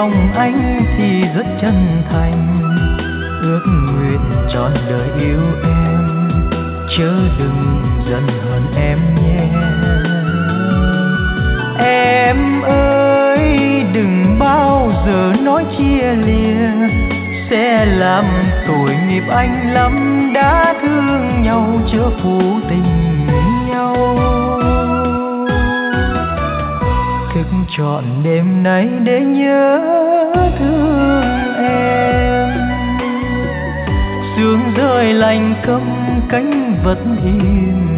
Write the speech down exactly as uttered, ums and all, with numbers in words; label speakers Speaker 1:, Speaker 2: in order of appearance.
Speaker 1: lòng anh thì rất chân thành, ước nguyện trọn đời yêu em, chớ đừng giận hờn em nhé. Em ơi đừng bao giờ nói chia lìa, sẽ làm tội nghiệp anh lắm, đã thương nhau chớ phụ tình nhau. Thức trọn đêm nay để nhớ thương em, sương rơi lạnh câm cánh vẫn im